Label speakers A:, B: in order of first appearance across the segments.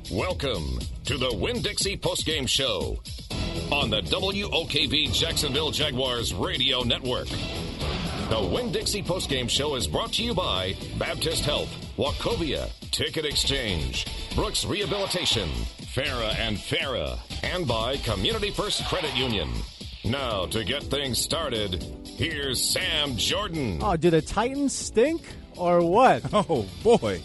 A: Welcome to the Winn-Dixie postgame show on the WOKV Jacksonville Jaguars radio network. The Winn-Dixie postgame show is brought to you by Baptist Health, Wachovia, Ticket Exchange, Brooks Rehabilitation, Farah and Farah, and by Community First Credit Union. Now, to get things started, here's Sam Jordan.
B: Oh, do the Titans stink or what?
C: Oh, boy.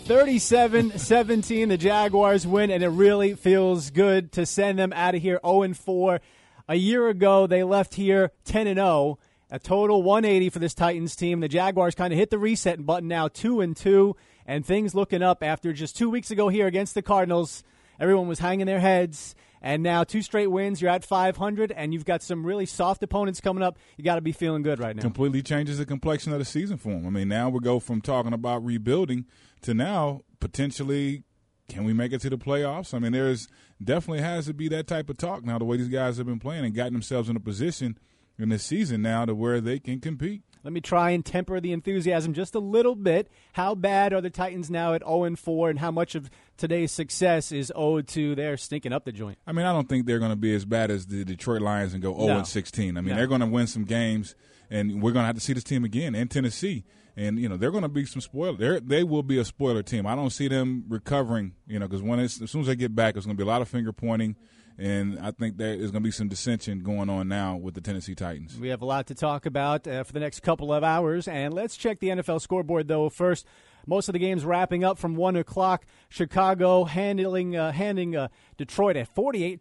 B: 37-17, the Jaguars win, and it really feels good to send them out of here 0-4. A year ago, they left here 10-0, a total 180 for this Titans team. The Jaguars kind of hit the reset button now, 2-2, and things looking up after just 2 weeks ago here against the Cardinals. Everyone was hanging their heads. And now 2 straight wins, you're at 500, and you've got some really soft opponents coming up. You got to be feeling good right now.
C: Completely changes the complexion of the season for them. I mean, now we go from talking about rebuilding to now potentially can we make it to the playoffs? I mean, there's definitely has to be that type of talk now, the way these guys have been playing and gotten themselves in a position in this season now to where they can compete.
B: Let me try and temper the enthusiasm just a little bit. How bad are the Titans now at 0-4, and how much of today's success is owed to their stinking up the joint?
C: I mean, I don't think they're going to be as bad as the Detroit Lions and go 0-16. I mean, they're going to win some games, and we're going to have to see this team again in Tennessee. And, they're going to be some spoiler. They will be a spoiler team. I don't see them recovering, because as soon as they get back, it's going to be a lot of finger pointing. And I think there is going to be some dissension going on now with the Tennessee Titans.
B: We have a lot to talk about for the next couple of hours. And let's check the NFL scoreboard, though, first. Most of the games wrapping up from 1 o'clock. Chicago handing Detroit a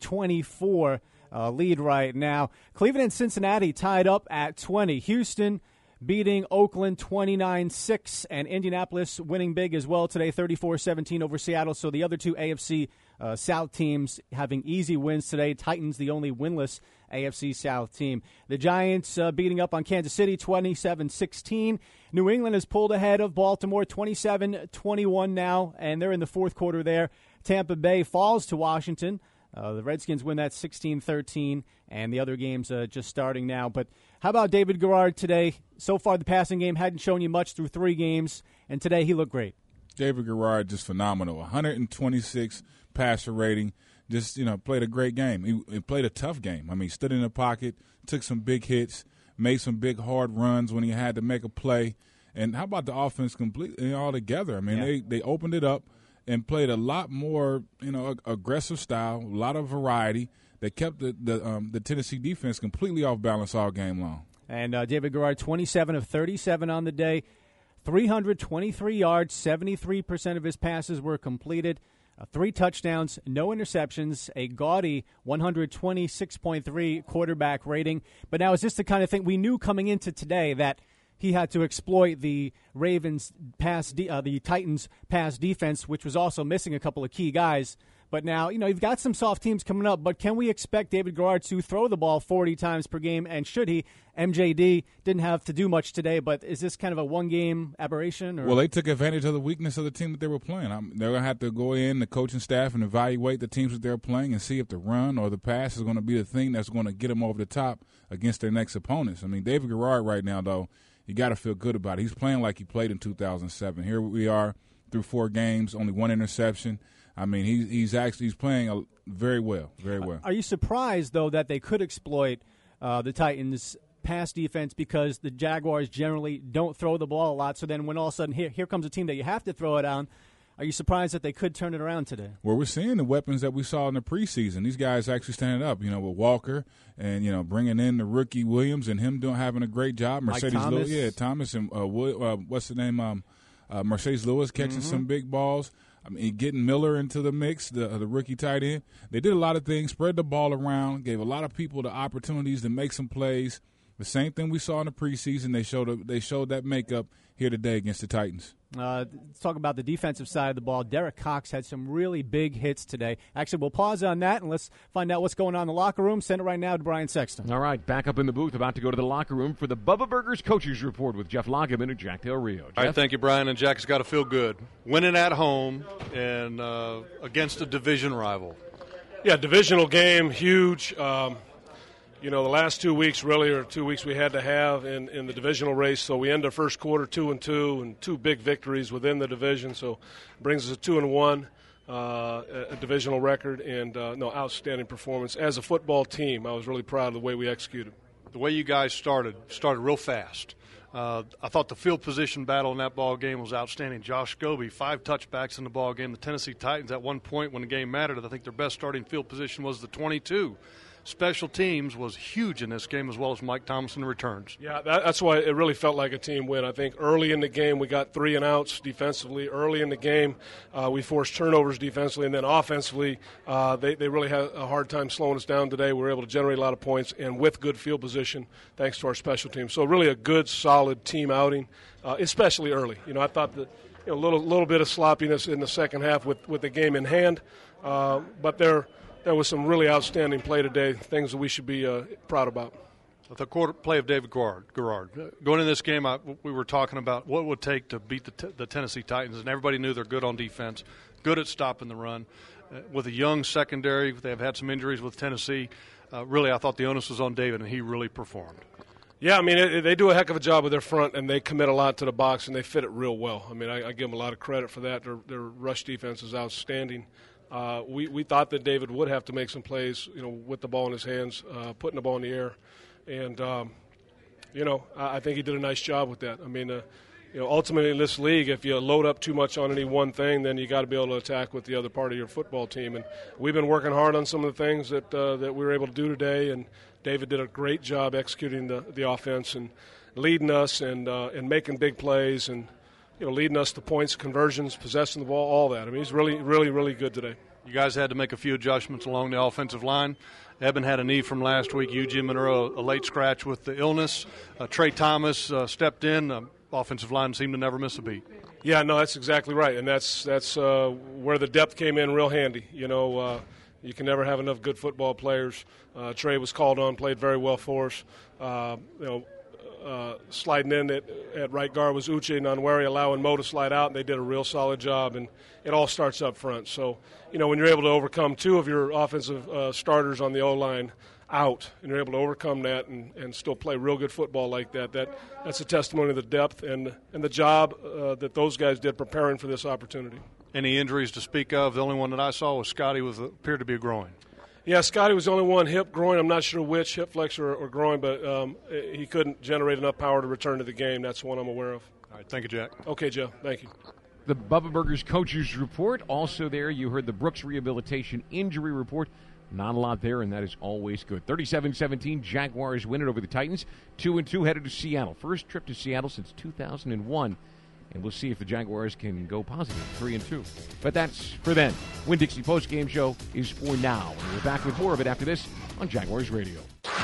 B: 48-24 lead right now. Cleveland and Cincinnati tied up at 20. Houston beating Oakland 29-6, and Indianapolis winning big as well today, 34-17 over Seattle. So the other two AFC South teams having easy wins today. Titans, the only winless AFC South team. The Giants beating up on Kansas City 27-16. New England has pulled ahead of Baltimore 27-21 now, and they're in the fourth quarter there. Tampa Bay falls to Washington. The Redskins win that 16-13, and the other games just starting now. But how about David Garrard today? So far, the passing game hadn't shown you much through 3 games, and today he looked great.
C: David Garrard, just phenomenal. 126 passer rating. Just, played a great game. He played a tough game. I mean, stood in the pocket, took some big hits, made some big hard runs when he had to make a play. And how about the offense completely all together? I mean, they opened it up and played a lot more, aggressive style, a lot of variety. They kept the Tennessee defense completely off balance all game long. And
B: David Garrard, 27 of 37 on the day, 323 yards, 73% of his passes were completed, 3 touchdowns, no interceptions, a gaudy 126.3 quarterback rating. But now, is this the kind of thing we knew coming into today that he had to exploit the the Titans' pass defense, which was also missing a couple of key guys? But now, you've got some soft teams coming up, but can we expect David Garrard to throw the ball 40 times per game? And should he? MJD didn't have to do much today, but is this kind of a one-game aberration? Or?
C: Well, they took advantage of the weakness of the team that they were playing. They're going to have to go in, the coaching staff, and evaluate the teams that they're playing and see if the run or the pass is going to be the thing that's going to get them over the top against their next opponents. I mean, David Garrard right now, though, you got to feel good about it. He's playing like he played in 2007. Here we are through 4 games, only 1 interception. I mean, he's playing very well, very well.
B: Are you surprised, though, that they could exploit the Titans' pass defense because the Jaguars generally don't throw the ball a lot? So then when all of a sudden here comes a team that you have to throw it on, are you surprised that they could turn it around today?
C: Well, we're seeing the weapons that we saw in the preseason. These guys actually standing up, with Walker and, bringing in the rookie Williams and him having a great job. Mercedes
B: Thomas.
C: Lewis, Thomas and what's the name? Mercedes Lewis catching some big balls. I mean, getting Miller into the mix, the rookie tight end. They did a lot of things, spread the ball around, gave a lot of people the opportunities to make some plays. The same thing we saw in the preseason. They showed that makeup here today against the Titans.
B: Let's talk about the defensive side of the ball. Derek Cox had some really big hits today. Actually, we'll pause on that, and let's find out what's going on in the locker room. Send it right now to Brian Sexton.
D: All right, back up in the booth, about to go to the locker room for the Bubba Burgers Coaches Report with Jeff Lageman and Jack Del Rio. Jeff?
E: All right, thank you, Brian. And Jack has got to feel good. Winning at home and against a division rival.
F: Yeah, divisional game, huge. The last 2 weeks really are 2 weeks we had to have in the divisional race. So we end the first quarter 2-2 and 2 big victories within the division. So brings us to 2-1. a divisional record, and outstanding performance. As a football team, I was really proud of the way we executed.
E: The way you guys started real fast. I thought the field position battle in that ball game was outstanding. Josh Scobie, 5 touchbacks in the ball game. The Tennessee Titans, at one point when the game mattered, I think their best starting field position was the 22. Special teams was huge in this game, as well as Mike Thomason returns.
F: Yeah, that's why it really felt like a team win. I think early in the game we got 3 and outs defensively. Early in the game we forced turnovers defensively, and then offensively they really had a hard time slowing us down today. We were able to generate a lot of points, and with good field position thanks to our special teams. So really a good, solid team outing, especially early. I thought that a little bit of sloppiness in the second half with the game in hand, but there was some really outstanding play today, things that we should be proud about.
E: The quarter play of David Garrard. Going into this game, we were talking about what it would take to beat the Tennessee Titans, and everybody knew they're good on defense, good at stopping the run. With a young secondary, they have had some injuries with Tennessee. Really, I thought the onus was on David, and he really performed.
F: Yeah, I mean, they do a heck of a job with their front, and they commit a lot to the box, and they fit it real well. I mean, I give them a lot of credit for that. Their rush defense is outstanding. We thought that David would have to make some plays, with the ball in his hands, putting the ball in the air, and I think he did a nice job with that. I mean, ultimately in this league, if you load up too much on any one thing, then you got to be able to attack with the other part of your football team. And we've been working hard on some of the things that we were able to do today, and David did a great job executing the offense and leading us and making big plays and leading us to points, conversions, possessing the ball, all that. I mean, he's really, really, really good today.
E: You guys had to make a few adjustments along the offensive line. Eben had a knee from last week. Eugene Monroe, a late scratch with the illness. Trey Thomas stepped in. Offensive line seemed to never miss a beat.
F: Yeah, no, that's exactly right, and that's where the depth came in real handy. You can never have enough good football players. Trey was called on, played very well for us. Sliding in at right guard was Uche Nwaneri, allowing Mo to slide out, and they did a real solid job, and it all starts up front. So, when you're able to overcome 2 of your offensive starters on the O-line out, and you're able to overcome that and still play real good football like that's a testimony of the depth and the job that those guys did preparing for this opportunity.
E: Any injuries to speak of? The only one that I saw was Scotty appeared to be a groin.
F: Yeah, Scotty was the only one, hip, groin. I'm not sure which, hip flexor or groin, but he couldn't generate enough power to return to the game. That's the one I'm aware of.
E: All right, thank you, Jack.
F: Okay, Joe, thank you.
D: The Bubba Burgers Coaches Report. Also there, you heard the Brooks Rehabilitation Injury Report. Not a lot there, and that is always good. 37-17, Jaguars win it over the Titans. 2-2 headed to Seattle. First trip to Seattle since 2001. And we'll see if the Jaguars can go positive, 3-2. But that's for then. Winn-Dixie Post-Game Show is for now. And we're back with more of it after this on Jaguars Radio.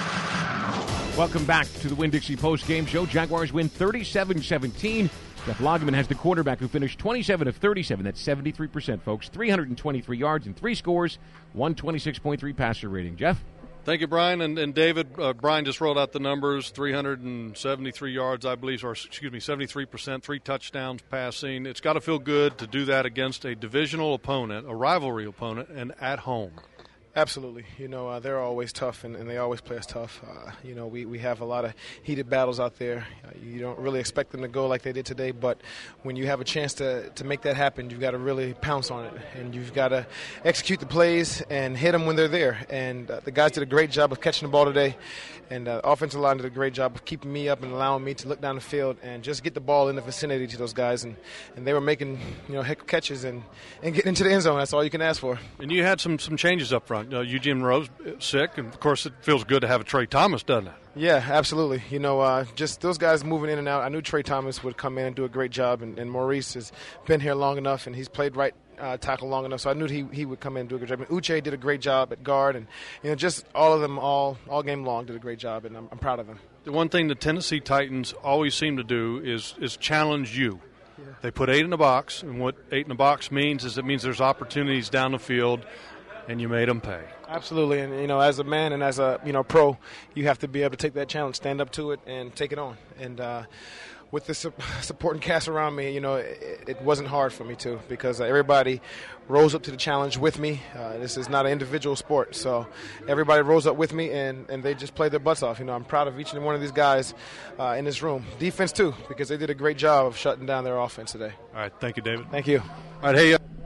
D: Welcome back to the Winn-Dixie Post-Game Show. Jaguars win 37-17. Jeff Lageman has the quarterback who finished 27 of 37. That's 73%, folks. 323 yards and 3 scores, 126.3 passer rating. Jeff?
E: Thank you, Brian. And David, Brian just rolled out the numbers, 373 yards, I believe, 73%, 3 touchdowns passing. It's got to feel good to do that against a divisional opponent, a rivalry opponent, and at home.
G: Absolutely. They're always tough, and they always play us tough. We have a lot of heated battles out there. You don't really expect them to go like they did today, but when you have a chance to make that happen, you've got to really pounce on it, and you've got to execute the plays and hit them when they're there. And the guys did a great job of catching the ball today, and the offensive line did a great job of keeping me up and allowing me to look down the field and just get the ball in the vicinity to those guys. And they were making heck of catches and getting into the end zone. That's all you can ask for.
E: And you had some changes up front. Eugene Monroe's sick, and of course it feels good to have a Trey Thomas, doesn't it?
G: Yeah, absolutely. Just those guys moving in and out. I knew Trey Thomas would come in and do a great job, and Maurice has been here long enough, and he's played right tackle long enough, so I knew he would come in and do a good job. And Uche did a great job at guard, and just all of them all game long did a great job, and I'm proud of them.
E: The one thing the Tennessee Titans always seem to do is challenge you. Yeah. They put 8 in the box, and what 8 in the box means is it means there's opportunities down the field, and you made them pay.
G: Absolutely, and as a man and as a pro, you have to be able to take that challenge, stand up to it, and take it on. And with the supporting cast around me, it wasn't hard for me to, because everybody rose up to the challenge with me. This is not an individual sport, so everybody rose up with me, and they just played their butts off. I'm proud of each and one of these guys in this room. Defense too, because they did a great job of shutting down their offense today.
E: All right, thank you, David.
G: Thank you.
E: All right, hey.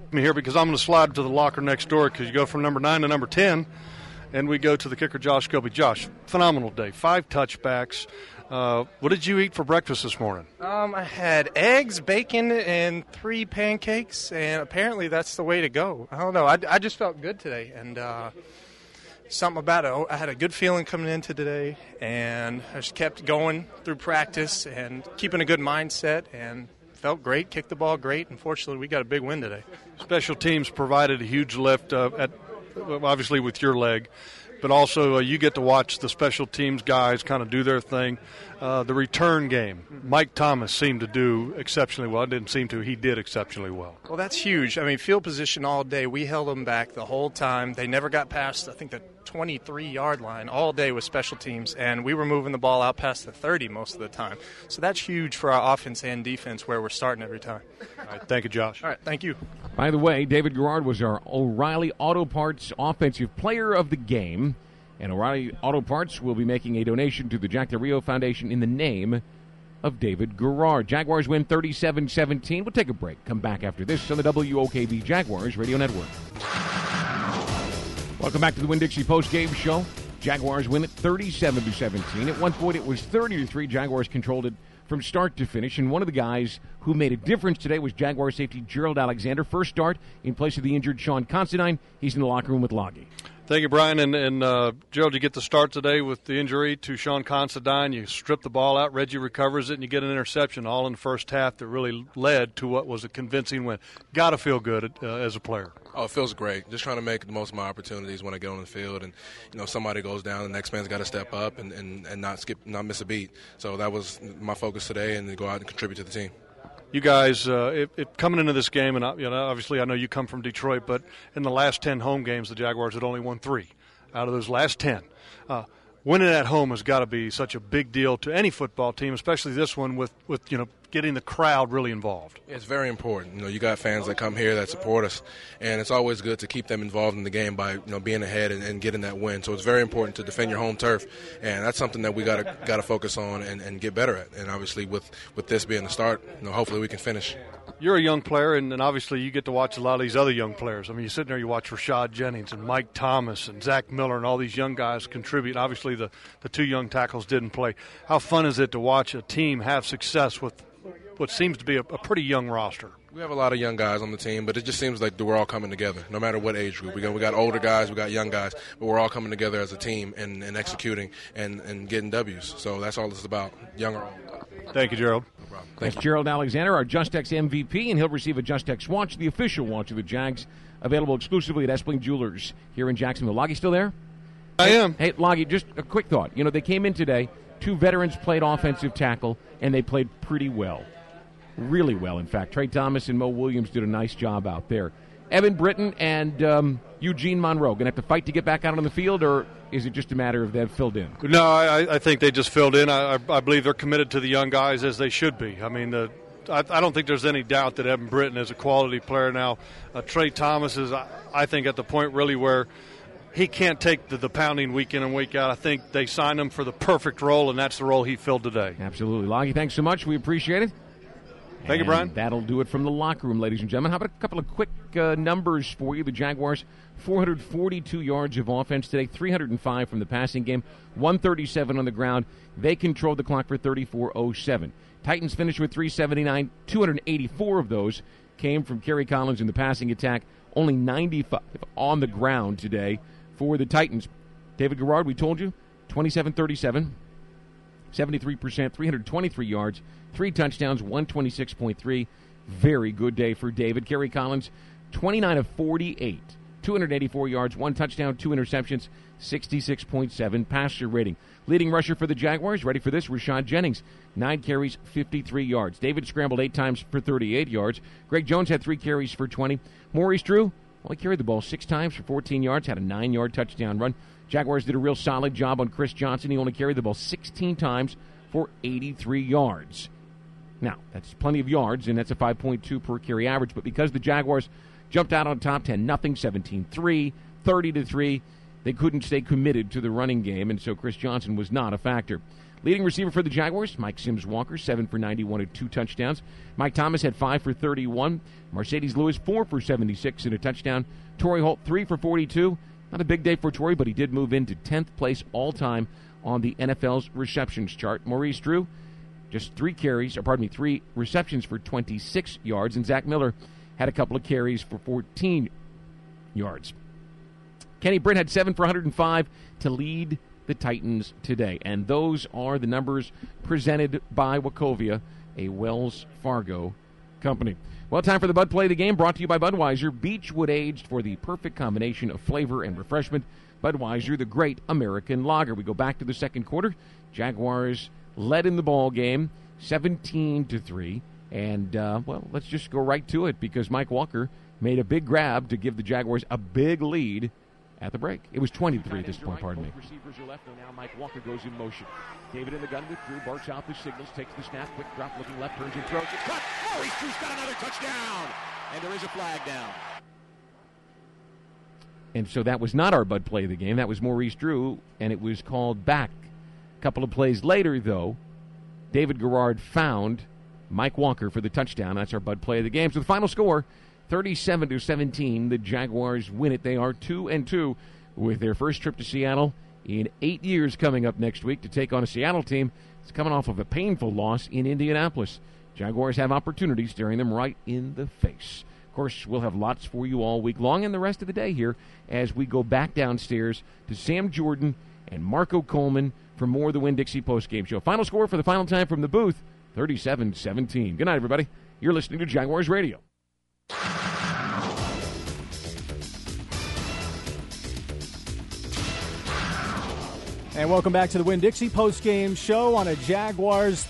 E: Me here because I'm going to slide to the locker next door because you go from number 9 to number 10, and we go to the kicker, Josh Scobie. Josh, phenomenal day. 5 touchbacks. What did you eat for breakfast this morning?
H: I had eggs, bacon, and 3 pancakes, and apparently that's the way to go. I don't know. I just felt good today, and something about it. I had a good feeling coming into today, and I just kept going through practice and keeping a good mindset, and felt great, kicked the ball great. Unfortunately, we got a big win today.
E: Special teams provided a huge lift, obviously with your leg, but also you get to watch the special teams guys kind of do their thing. The return game, Mike Thomas seemed to do exceptionally well. He did exceptionally well.
H: Well, that's huge. I mean, field position all day. We held them back the whole time. They never got past, I think, the 23-yard line all day with special teams, and we were moving the ball out past the 30 most of the time. So that's huge for our offense and defense where we're starting every time.
E: All right, thank you, Josh.
H: All right, thank you.
D: By the way, David Garrard was our O'Reilly Auto Parts Offensive Player of the Game. And O'Reilly Auto Parts will be making a donation to the Jack Del Rio Foundation in the name of David Garrard. Jaguars win 37-17. We'll take a break. Come back after this on the WOKV Jaguars Radio Network. Welcome back to the Winn-Dixie Post-Game Show. Jaguars win it 37-17. At one point, it was 30-3. Jaguars controlled it from start to finish. And one of the guys who made a difference today was Jaguar safety Gerald Alexander. First start in place of the injured Sean Considine. He's in the locker room with Loggy.
E: Thank you, Brian. And Gerald, you get the start today with the injury to Sean Considine. You strip the ball out. Reggie recovers it, and you get an interception all in the first half that really led to what was a convincing win. Got to feel good as a player.
I: Oh, it feels great. Just trying to make the most of my opportunities when I get on the field. And, somebody goes down, the next man's got to step up and not miss a beat. So that was my focus today, and to go out and contribute to the team.
E: You guys, coming into this game, and obviously I know you come from Detroit, but in the last 10 home games, the Jaguars had only won 3 out of those last 10. Winning at home has got to be such a big deal to any football team, especially this one with getting the crowd really involved.
I: It's very important. You got fans that come here that support us, and it's always good to keep them involved in the game by being ahead and getting that win. So it's very important to defend your home turf, and that's something that we got to focus on and get better at. And obviously with this being the start, hopefully we can finish.
E: You're a young player, and obviously you get to watch a lot of these other young players. I mean, you sit there, you watch Rashad Jennings and Mike Thomas and Zach Miller and all these young guys contribute. Obviously the 2 young tackles didn't play. How fun is it to watch a team have success with what seems to be a pretty young roster?
I: We have a lot of young guys on the team, but it just seems like we're all coming together, no matter what age group. We got older guys, we got young guys, but we're all coming together as a team and executing and getting W's. So that's all it's about, young or old.
E: Thank you, Gerald.
I: No problem.
D: That's Gerald Alexander, our Justex MVP, and he'll receive a Justex watch, the official watch of the Jags, available exclusively at Espling Jewelers here in Jacksonville. Loggy still there?
E: I am.
D: Hey, Loggy, just a quick thought. They came in today, 2 veterans played offensive tackle, and they played pretty well. Really well, in fact. Trey Thomas and Mo Williams did a nice job out there. Evan Britton and Eugene Monroe going to have to fight to get back out on the field, or is it just a matter of they've filled in?
E: No, I think they just filled in. I believe they're committed to the young guys as they should be. I mean, I don't think there's any doubt that Evan Britton is a quality player now. Trey Thomas is, I think, at the point really where he can't take the pounding week in and week out. I think they signed him for the perfect role, and that's the role he filled today.
D: Absolutely. Loggy, thanks so much. We appreciate it.
E: Thank you, Brian.
D: That'll do it from the locker room, ladies and gentlemen. How about a couple of quick numbers for you? The Jaguars, 442 yards of offense today, 305 from the passing game, 137 on the ground. They controlled the clock for 34:07. Titans finished with 379. 284 of those came from Kerry Collins in the passing attack. Only 95 on the ground today for the Titans. David Garrard, we told you, 27-37. 73%, 323 yards, 3 touchdowns, 126.3. Very good day for David. Kerry Collins, 29 of 48, 284 yards, 1 touchdown, 2 interceptions, 66.7 passer rating. Leading rusher for the Jaguars, ready for this, Rashad Jennings, 9 carries, 53 yards. David scrambled 8 times for 38 yards. Greg Jones had 3 carries for 20. Maurice Drew only carried the ball 6 times for 14 yards, had a 9-yard touchdown run. Jaguars did a real solid job on Chris Johnson. He only carried the ball 16 times for 83 yards. Now, that's plenty of yards, and that's a 5.2 per carry average. But because the Jaguars jumped out on top 10-0, 17-3, 30-3, they couldn't stay committed to the running game, and so Chris Johnson was not a factor. Leading receiver for the Jaguars, Mike Sims-Walker, 7 for 91 and 2 touchdowns. Mike Thomas had 5 for 31. Mercedes Lewis, 4 for 76 and a touchdown. Torrey Holt, 3 for 42. Not a big day for Torrey, but he did move into 10th place all-time on the NFL's receptions chart. Maurice Drew, just 3 receptions for 26 yards. And Zach Miller had a couple of carries for 14 yards. Kenny Britt had 7 for 105 to lead the Titans today. And those are the numbers presented by Wachovia, a Wells Fargo company. Well, time for the Bud Play of the Game, brought to you by Budweiser. Beechwood aged for the perfect combination of flavor and refreshment. Budweiser, the great American lager. We go back to the second quarter. Jaguars led in the ball game, 17-3. And, let's just go right to it because Mike Walker made a big grab to give the Jaguars a big lead at the break. It was 20-3 at this point, pardon me.
J: Receivers are left, and now Mike Walker goes in motion. David in the gun with Drew, barks out the signals, takes the snap, quick drop, looking left, turns and throws. It's caught. Maurice Drew's got another touchdown, and there is a flag down.
D: And so that was not our Bud Play of the Game. That was Maurice Drew, and it was called back. A couple of plays later, though, David Garrard found Mike Walker for the touchdown. That's our Bud Play of the Game. So the final score, 37-17, the Jaguars win it. They are 2-2 with their first trip to Seattle in 8 years coming up next week to take on a Seattle team that's coming off of a painful loss in Indianapolis. Jaguars have opportunities staring them right in the face. Of course, we'll have lots for you all week long and the rest of the day here as we go back downstairs to Sam Jordan and Marco Coleman for more of the Winn-Dixie postgame show. Final score for the final time from the booth, 37-17. Good night, everybody. You're listening to Jaguars Radio.
B: And welcome back to the Winn-Dixie postgame show on a Jaguars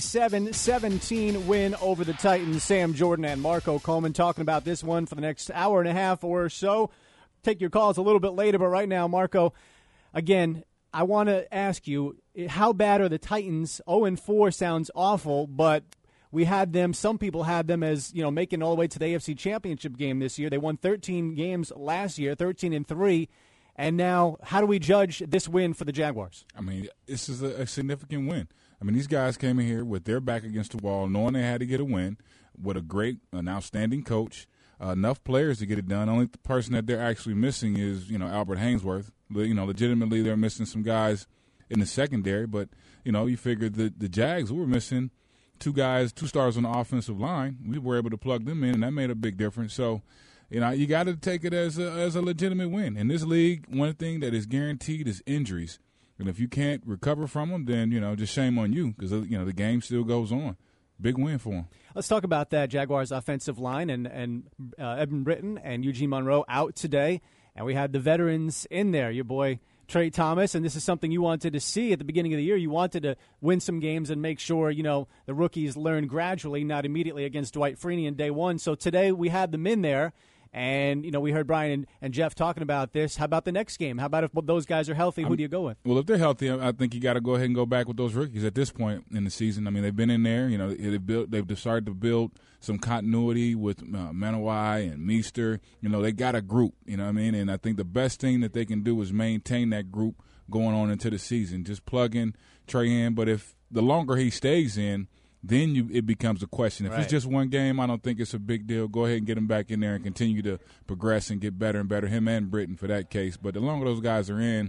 B: 37-17 win over the Titans. Sam Jordan and Marco Coleman talking about this one for the next hour and a half or so. Take your calls a little bit later, but right now, Marco, again, I want to ask you, how bad are the Titans? 0-4 sounds awful, but we had them, some people had them as, making all the way to the AFC Championship game this year. They won 13 games last year, 13-3. And now, how do we judge this win for the Jaguars?
C: I mean, this is a significant win. I mean, these guys came in here with their back against the wall, knowing they had to get a win, with an outstanding coach, enough players to get it done. Only the person that they're actually missing is, Albert Haynesworth. Legitimately, they're missing some guys in the secondary. But, you figured the Jags, we were missing two stars on the offensive line. We were able to plug them in, and that made a big difference. So, you got to take it as a legitimate win. In this league, one thing that is guaranteed is injuries. And if you can't recover from them, then, just shame on you because, the game still goes on. Big win for them.
B: Let's talk about that Jaguars offensive line and Eben Britton and Eugene Monroe out today. And we had the veterans in there, your boy Trey Thomas. And this is something you wanted to see at the beginning of the year. You wanted to win some games and make sure, the rookies learn gradually, not immediately against Dwight Freeney in day one. So today we had them in there. And, we heard Brian and Jeff talking about this. How about the next game? How about if those guys are healthy? Who do you go with?
C: Well, if they're healthy, I think you got to go ahead and go back with those rookies at this point in the season. I mean, they've been in there. They've decided to build some continuity with Manawai and Meester. They got a group, And I think the best thing that they can do is maintain that group going on into the season. Just plug in Trey in. But if the longer he stays in, then it becomes a question. If It's just one game, I don't think it's a big deal. Go ahead and get him back in there and continue to progress and get better and better, him and Britton for that case. But the longer those guys are in,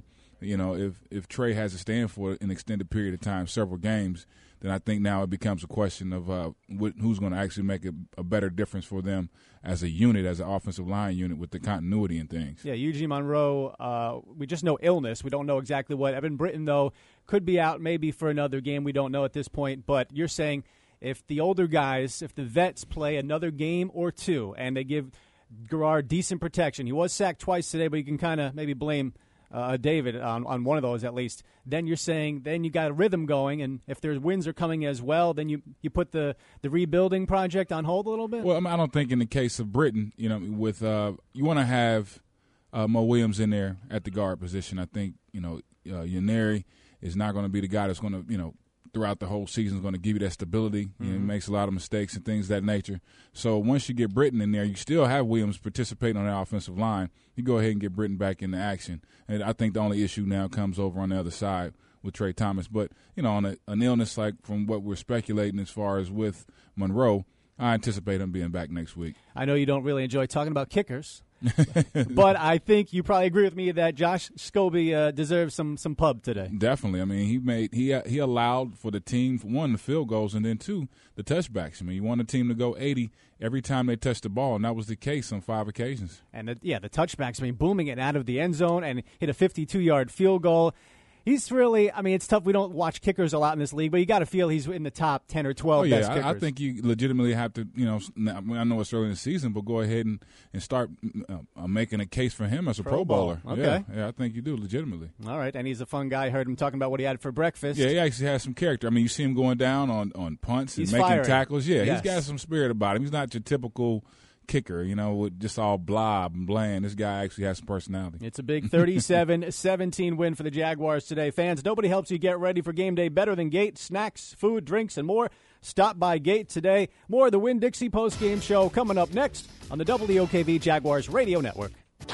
C: if Trey has to stand for an extended period of time, several games, then I think now it becomes a question of who's going to actually make a better difference for them as a unit, as an offensive line unit with the continuity and things.
B: Yeah, Eugene Monroe, we just know illness. We don't know exactly what. Eben Britton, though, could be out maybe for another game. We don't know at this point. But you're saying if the older guys, if the vets play another game or two and they give Garrard decent protection, he was sacked twice today, but you can kind of maybe blame David on one of those at least, then you're saying then you got a rhythm going, and if there's wins are coming as well, then you put the rebuilding project on hold a little bit?
C: Well, I don't think in the case of Britton, with you want to have Mo Williams in there at the guard position. I think, Yaneri is not going to be the guy that's going to, throughout the whole season is going to give you that stability. He makes a lot of mistakes and things of that nature. So once you get Britton in there, you still have Williams participating on the offensive line. You go ahead and get Britton back into action. And I think the only issue now comes over on the other side with Trey Thomas. But, on an illness like from what we're speculating as far as with Monroe, I anticipate him being back next week.
B: I know you don't really enjoy talking about kickers, but I think you probably agree with me that Josh Scobie deserves some pub today.
C: Definitely. I mean, he allowed for the team, for one, the field goals, and then two, the touchbacks. I mean, he wanted the team to go 80 every time they touched the ball, and that was the case on 5 occasions.
B: And the touchbacks, I mean, booming it out of the end zone and hit a 52-yard field goal. He's really, I mean, it's tough. We don't watch kickers a lot in this league, but you got to feel he's in the top 10 or 12 best kickers.
C: I think you legitimately have to, I know it's early in the season, but go ahead and start making a case for him as a Pro Bowler.
B: Okay.
C: Yeah, I think you do legitimately.
B: All right, and he's a fun guy. I heard him talking about what he had for breakfast.
C: Yeah, he actually has some character. I mean, you see him going down on punts and making tackles. Yeah,
B: yes.
C: He's got some spirit about him. He's not your typical kicker, with just all blob and bland. This guy actually has some personality.
B: It's a big 37-17 win for the Jaguars today. Fans, nobody helps you get ready for game day better than Gate. Snacks, food, drinks, and more. Stop by Gate today. More of the Winn-Dixie postgame show coming up next on the WOKV Jaguars Radio Network.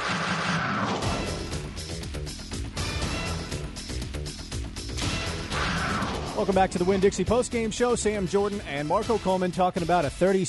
B: Welcome back to the Winn-Dixie postgame show. Sam Jordan and Marco Coleman talking about a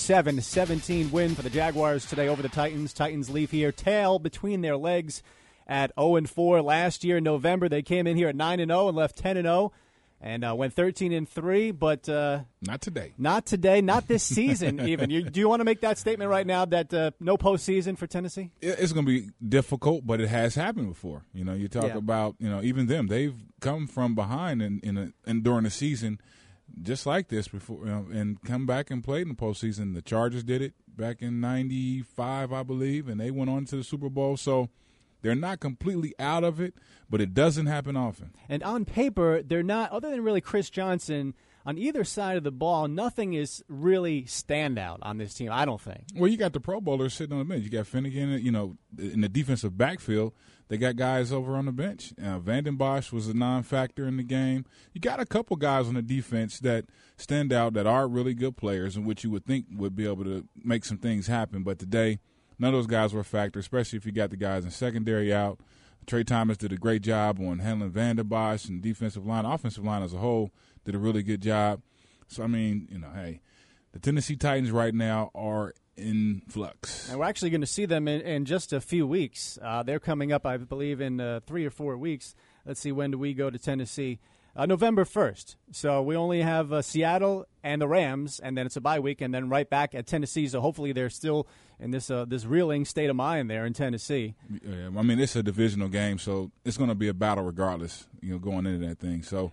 B: 37-17 win for the Jaguars today over the Titans. Titans leave here tail between their legs at 0-4. Last year in November, they came in here at 9-0 and left 10-0 and went 13-3. But
C: not today.
B: Not today. Not this season. Even. Do you want to make that statement right now that no postseason for Tennessee?
C: It's going to be difficult, but it has happened before. You talk about even them. They've come from behind and during the season, just like this before, and come back and played in the postseason. The Chargers did it back in '95, I believe, and they went on to the Super Bowl. So they're not completely out of it, but it doesn't happen often.
B: And on paper, they're not, other than really Chris Johnson, on either side of the ball, nothing is really standout on this team, I don't think.
C: Well, you got the Pro Bowlers sitting on the bench. You got Finnegan, in the defensive backfield. They got guys over on the bench. Vanden Bosch was a non-factor in the game. You got a couple guys on the defense that stand out that are really good players and which you would think would be able to make some things happen. But today, none of those guys were a factor, especially if you got the guys in secondary out. Trey Thomas did a great job on handling Vanden Bosch and defensive line. Offensive line as a whole did a really good job. So, I mean, hey, the Tennessee Titans right now are in flux.
B: And we're actually going to see them in just a few weeks. They're coming up, I believe, in 3 or 4 weeks. Let's see, when do we go to Tennessee? November 1st. So we only have Seattle and the Rams, and then it's a bye week, and then right back at Tennessee. So hopefully they're still in this reeling state of mind there in Tennessee.
C: Yeah, I mean, it's a divisional game, so it's going to be a battle regardless, going into that thing. So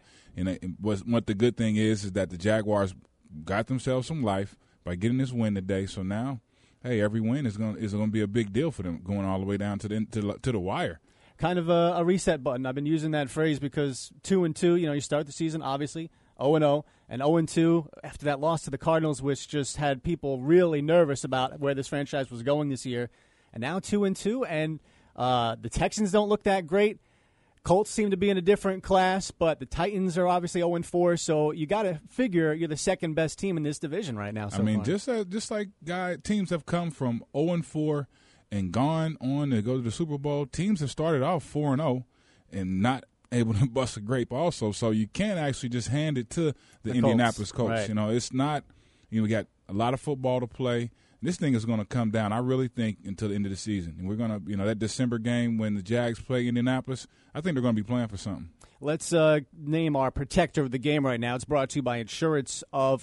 C: what the good thing is that the Jaguars got themselves some life by getting this win today. So now, hey, every win is going to be a big deal for them, going all the way down to the wire.
B: Kind of a reset button. I've been using that phrase because 2-2, you start the season, obviously, 0-0, and 0-2 after that loss to the Cardinals, which just had people really nervous about where this franchise was going this year. And now 2-2, and the Texans don't look that great. Colts seem to be in a different class, but the Titans are obviously 0-4, so you got to figure you're the second-best team in this division right now. So far.
C: just like teams have come from 0-4 and gone on to go to the Super Bowl, teams have started off 4-0 and not able to bust a grape also. So you can't actually just hand it to the Indianapolis Colts.
B: Right.
C: It's not – we got a lot of football to play. This thing is going to come down, I really think, until the end of the season. And we're going to, that December game when the Jags play Indianapolis, I think they're going to be playing for something.
B: Let's name our protector of the game right now. It's brought to you by Insurance Office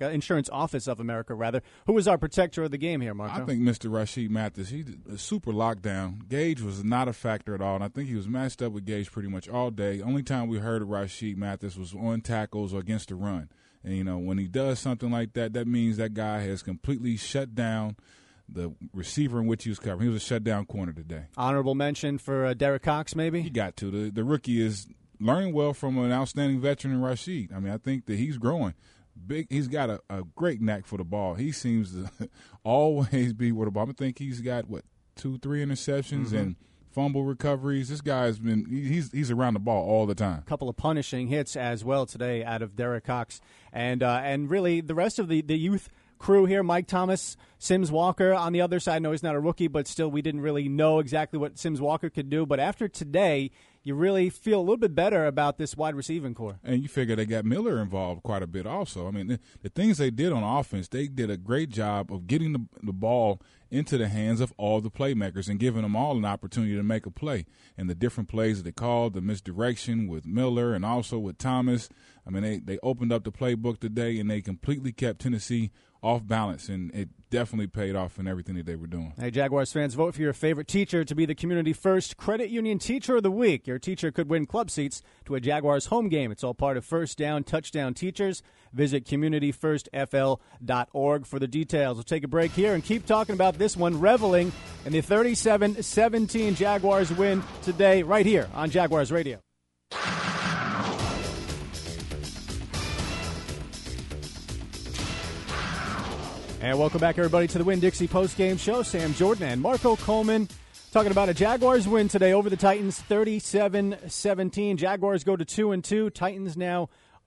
B: of America, rather. Who is our protector of the game here, Marco?
C: I think Mr. Rasheed Mathis. He's a super lockdown. Gage was not a factor at all, and I think he was matched up with Gage pretty much all day. Only time we heard of Rasheed Mathis was on tackles or against the run. And, when he does something like that, that means that guy has completely shut down the receiver in which he was covering. He was a shutdown corner today.
B: Honorable mention for Derek Cox, maybe?
C: He got to. The rookie is learning well from an outstanding veteran in Rasheed. I mean, I think that he's growing. He's got a great knack for the ball. He seems to always be with the ball. I think he's got, 2-3 interceptions and fumble recoveries. This guy's been he's around the ball all the time.
B: A couple of punishing hits as well today out of Derek Cox. And really the rest of the youth crew here, Mike Thomas, Sims Walker on the other side. No, he's not a rookie, but still we didn't really know exactly what Sims Walker could do. But after today, you really feel a little bit better about this wide receiving core.
C: And you figure they got Miller involved quite a bit also. I mean, the things they did on offense, they did a great job of getting the ball into the hands of all the playmakers and giving them all an opportunity to make a play. And the different plays that they called, the misdirection with Miller and also with Thomas, I mean, they opened up the playbook today and they completely kept Tennessee off balance, and it definitely paid off in everything that they were doing.
B: Hey, Jaguars fans, vote for your favorite teacher to be the Community First Credit Union Teacher of the Week. Your teacher could win club seats to a Jaguars home game. It's all part of First Down Touchdown Teachers. Visit communityfirstfl.org for the details. We'll take a break here and keep talking about this one, reveling in the 37-17 Jaguars win today right here on Jaguars Radio. And welcome back, everybody, to the Winn-Dixie postgame show. Sam Jordan and Marco Coleman talking about a Jaguars win today over the Titans, 37-17. Jaguars go to 2-2. Titans now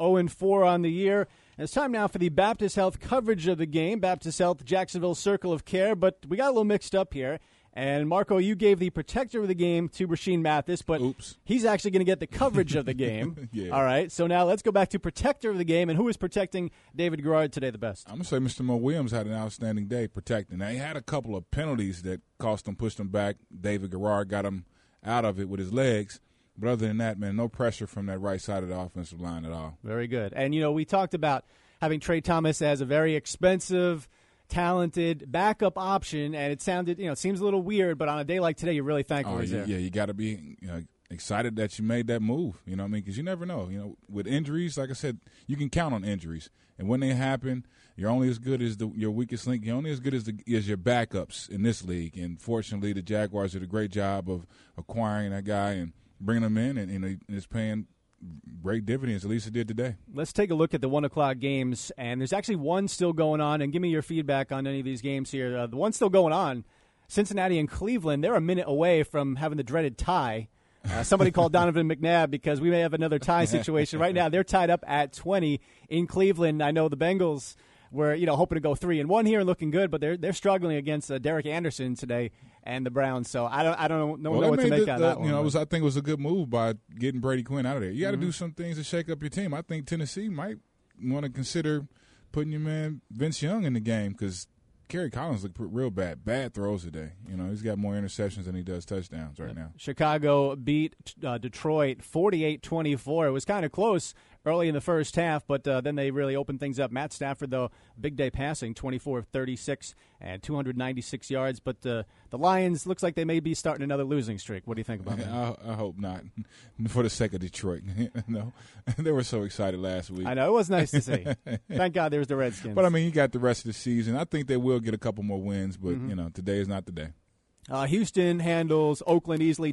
B: 0-4 on the year. And it's time now for the Baptist Health coverage of the game. Baptist Health, Jacksonville Circle of Care. But we got a little mixed up here. And, Marco, you gave the protector of the game to Rashean Mathis, but he's actually going to get the coverage of the game.
C: Yeah.
B: All right, so now let's go back to protector of the game. And who is protecting David Garrard today the best?
C: I'm going to say Mr. Mo Williams had an outstanding day protecting. Now, he had a couple of penalties that cost him, pushed him back. David Garrard got him out of it with his legs. But other than that, man, no pressure from that right side of the offensive line at all.
B: Very good. And, we talked about having Trey Thomas as a very expensive, talented backup option, and it sounded, it seems a little weird, but on a day like today, you're really thankful he's there.
C: Yeah, you got to be excited that you made that move, you know what I mean? Because you never know. With injuries, like I said, you can count on injuries. And when they happen, you're only as good as your weakest link. You're only as good as your backups in this league. And fortunately, the Jaguars did a great job of acquiring that guy and bringing him in, and it's paying great dividends, at least it did today.
B: Let's take a look at the 1 o'clock games, and there's actually one still going on, and give me your feedback on any of these games here. The one still going on, Cincinnati and Cleveland, they're a minute away from having the dreaded tie. Somebody called Donovan McNabb because we may have another tie situation. Right now, they're tied up at 20 in Cleveland. I know the Bengals were, hoping to go 3-1 here and looking good, but they're struggling against Derek Anderson today and the Browns. So I don't know what to make out of that one.
C: I think it was a good move by getting Brady Quinn out of there. You got to do some things to shake up your team. I think Tennessee might want to consider putting your man Vince Young in the game because Kerry Collins looked real bad. Bad throws today. He's got more interceptions than he does touchdowns right now.
B: Chicago beat Detroit 48-24. It was kind of close early in the first half, but then they really opened things up. Matt Stafford, though, big day passing, 24 of 36 and 296 yards. But the Lions, looks like they may be starting another losing streak. What do you think about that?
C: I hope not, for the sake of Detroit. No, they were so excited last week.
B: I know. It was nice to see. Thank God there's the Redskins.
C: But, you got the rest of the season. I think they will get a couple more wins, but, today is not the day.
B: Houston handles Oakland easily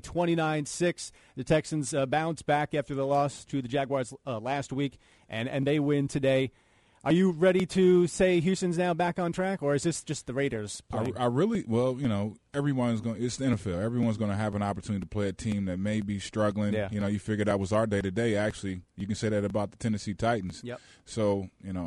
B: 29-6. The Texans bounce back after the loss to the Jaguars last week, and they win today. Are you ready to say Houston's now back on track, or is this just the Raiders playing?
C: Everyone's going. It's the NFL. Everyone's going to have an opportunity to play a team that may be struggling.
B: Yeah.
C: You figure that was our day today. Actually, you can say that about the Tennessee Titans.
B: Yep.
C: So,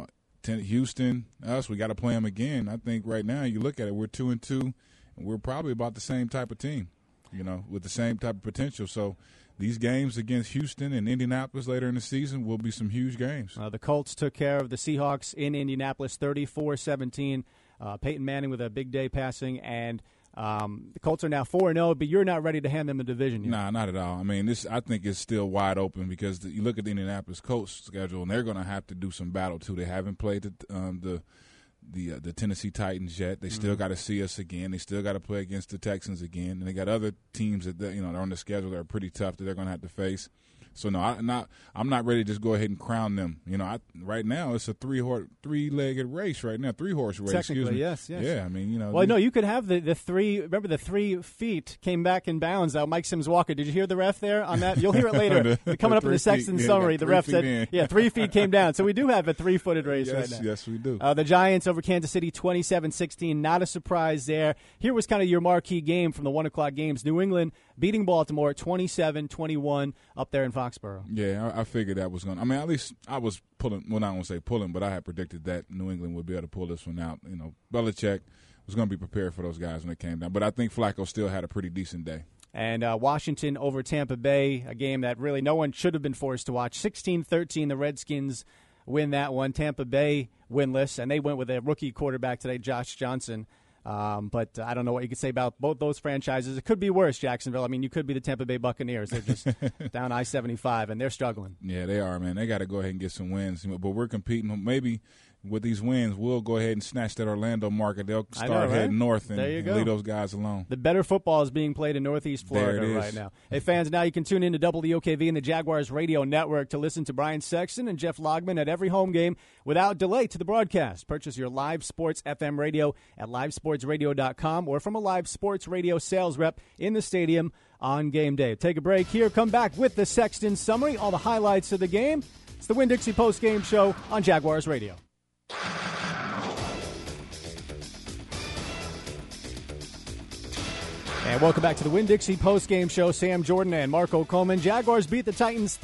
C: Houston, us, we got to play them again. I think right now you look at it, we're 2-2. We're probably about the same type of team, with the same type of potential. So these games against Houston and Indianapolis later in the season will be some huge games.
B: The Colts took care of the Seahawks in Indianapolis 34-17. Peyton Manning with a big day passing, and the Colts are now 4-0, but you're not ready to hand them the division yet.
C: Nah, not at all. This I think is still wide open because you look at the Indianapolis Colts schedule, and they're going to have to do some battle, too. They haven't played the Tennessee Titans yet. They still got to see us again. They still got to play against the Texans again. And they got other teams that are on the schedule that are pretty tough that they're going to have to face. So, no, I'm not ready to just go ahead and crown them. Right now it's a three-legged race right now, three-horse race.
B: Technically, yes.
C: Yeah,
B: Well, no, you could have the three. Remember, the 3 feet came back in bounds. Mike Sims-Walker. Did you hear the ref there on that? You'll hear it later. Coming up in the Sexton summary, the ref said, 3 feet came down. So we do have a 3-footed race right now.
C: Yes, we do.
B: The Giants over Kansas City, 27-16. Not a surprise there. Here was kind of your marquee game from the 1 o'clock games. New England beating Baltimore 27-21 up there in Foxborough.
C: Yeah, I figured that was going to – at least I was pulling – well, I don't want to say pulling, but I had predicted that New England would be able to pull this one out. Belichick was going to be prepared for those guys when it came down. But I think Flacco still had a pretty decent day.
B: And Washington over Tampa Bay, a game that really no one should have been forced to watch. 16-13, the Redskins win that one. Tampa Bay winless, and they went with a rookie quarterback today, Josh Johnson. But I don't know what you could say about both those franchises. It could be worse, Jacksonville. I mean, you could be the Tampa Bay Buccaneers. They're just down I-75, and they're struggling.
C: Yeah, they are, man. They got to go ahead and get some wins. But we're competing. Maybe with these wins, we'll go ahead and snatch that Orlando market. They'll start heading north and leave those guys alone.
B: The better football is being played in Northeast Florida right now. Hey, fans, now you can tune in to WOKV and the Jaguars Radio Network to listen to Brian Sexton and Jeff Logman at every home game without delay to the broadcast. Purchase your Live Sports FM radio at livesportsradio.com or from a Live Sports Radio sales rep in the stadium on game day. Take a break here. Come back with the Sexton Summary, all the highlights of the game. It's the Winn-Dixie Post-Game Show on Jaguars Radio. And welcome back to the Winn-Dixie Post-Game Show. Sam Jordan and Marco Coleman. Jaguars beat the Titans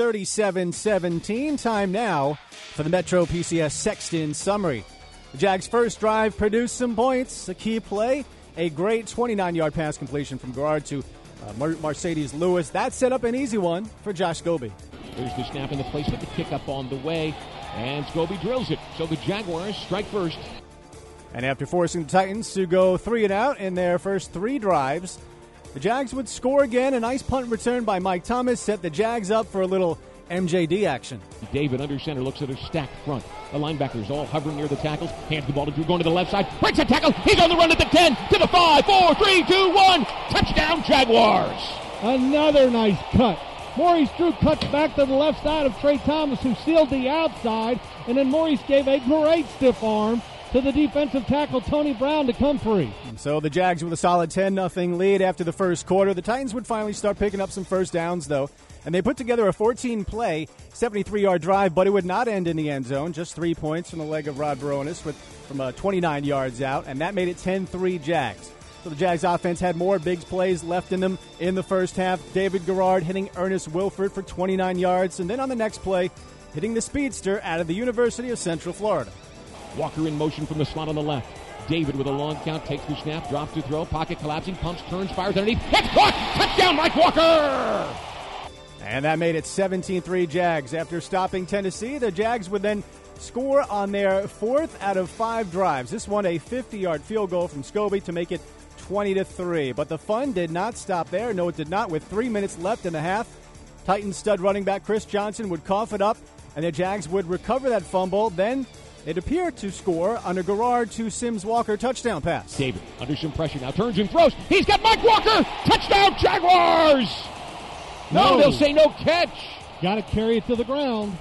B: 37-17. Time now for the Metro PCS Sexton Summary. The Jags' first drive produced some points. A key play, a great 29-yard pass completion from Garrard to Mercedes Lewis. That set up an easy one for Josh Scobie.
J: There's the snap in the place with the kick up on the way. And Scobie drills it. So the Jaguars strike first.
B: And after forcing the Titans to go 3 and out in their first 3 drives, the Jags would score again. A nice punt return by Mike Thomas set the Jags up for a little MJD action.
J: David under center looks at a stacked front. The linebackers all hovering near the tackles. Hands the ball to Drew going to the left side. Breaks a tackle. He's on the run at the 10, to the 5, 4, 3, 2, 1. Touchdown Jaguars.
K: Another nice cut. Maurice Drew cuts back to the left side of Trey Thomas, who sealed the outside, and then Maurice gave a great stiff arm to the defensive tackle, Tony Brown, to come free.
B: So the Jags with a solid 10-0 lead after the first quarter. The Titans would finally start picking up some first downs, though, and they put together a 14-play, 73-yard drive, but it would not end in the end zone. Just 3 points from the leg of Rod Baronis from 29 yards out, and that made it 10-3 Jags. So the Jags offense had more big plays left in them in the first half. David Garrard hitting Ernest Wilford for 29 yards, and then on the next play, hitting the speedster out of the University of Central Florida.
J: Walker in motion from the slot on the left. David with a long count, takes the snap, drops to throw, pocket collapsing, pumps, turns, fires underneath. Hits, caught! Touchdown, Mike Walker!
B: And that made it 17-3 Jags. After stopping Tennessee, the Jags would then score on their 4th out of 5 drives. This one a 50-yard field goal from Scobie to make it 20-3. But the fun did not stop there. No, it did not. With 3 minutes left in the half, Titans stud running back Chris Johnson would cough it up, and the Jags would recover that fumble. Then it appeared to score on a Garrard to Sims Walker touchdown pass.
J: David under some pressure now turns and throws. He's got Mike Walker. Touchdown Jaguars. No, they'll say no catch.
K: Got to carry it to the ground.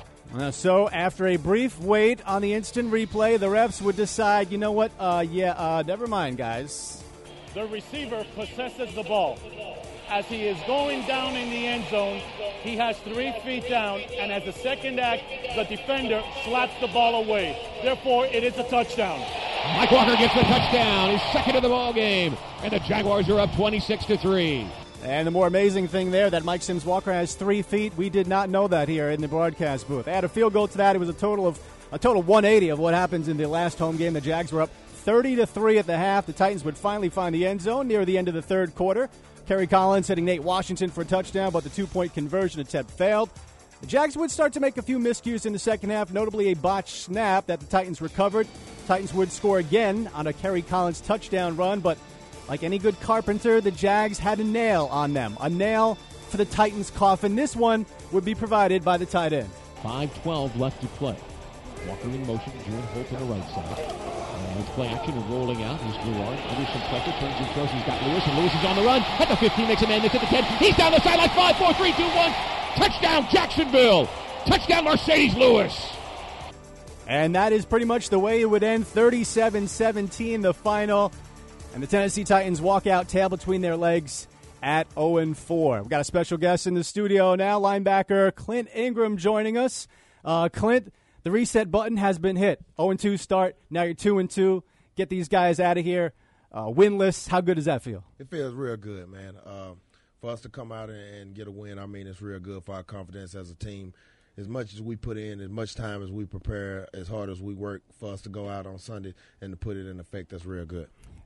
B: So after a brief wait on the instant replay, the refs would decide, you know what, never mind, guys.
L: The receiver possesses the ball. As he is going down in the end zone, he has 3 feet down, and as a second act, the defender slaps the ball away. Therefore, it is a touchdown.
J: Mike Walker gets the touchdown, his second of the ball game, and the Jaguars are up 26-3.
B: And the more amazing thing there, that Mike Sims Walker has 3 feet. We did not know that here in the broadcast booth. Add a field goal to that, it was a total 180 of what happens in the last home game. The Jags were up 30-3 at the half. The Titans would finally find the end zone near the end of the third quarter. Kerry Collins hitting Nate Washington for a touchdown, but the 2-point conversion attempt failed. The Jags would start to make a few miscues in the second half, notably a botched snap that the Titans recovered. Titans would score again on a Kerry Collins touchdown run, but like any good carpenter, the Jags had a nail on them. A nail for the Titans' coffin. This one would be provided by the tight end.
J: 5:12 left to play. Walker in motion, Jordan Holt to the right side. And play action and rolling out. Here's Garrard. Under some pressure, turns and throws. He's got Lewis, and Lewis is on the run. At the 15, makes a man miss at the 10. He's down the sideline. 5, 4, 3, 2, 1. Touchdown, Jacksonville. Touchdown, Mercedes Lewis.
B: And that is pretty much the way it would end. 37-17, the final. And the Tennessee Titans walk out, tail between their legs at 0-4. We've got a special guest in the studio now, linebacker Clint Ingram joining us. Clint, the reset button has been hit. 0-2 start. Now you're 2-2. Get these guys out of here. Winless. How good does that feel?
M: It feels real good, man. For us to come out and get a win, I mean, it's real good for our confidence as a team. As much as we put in, as much time as we prepare, as hard as we work for us to go out on Sunday and to put it in effect, that's real good.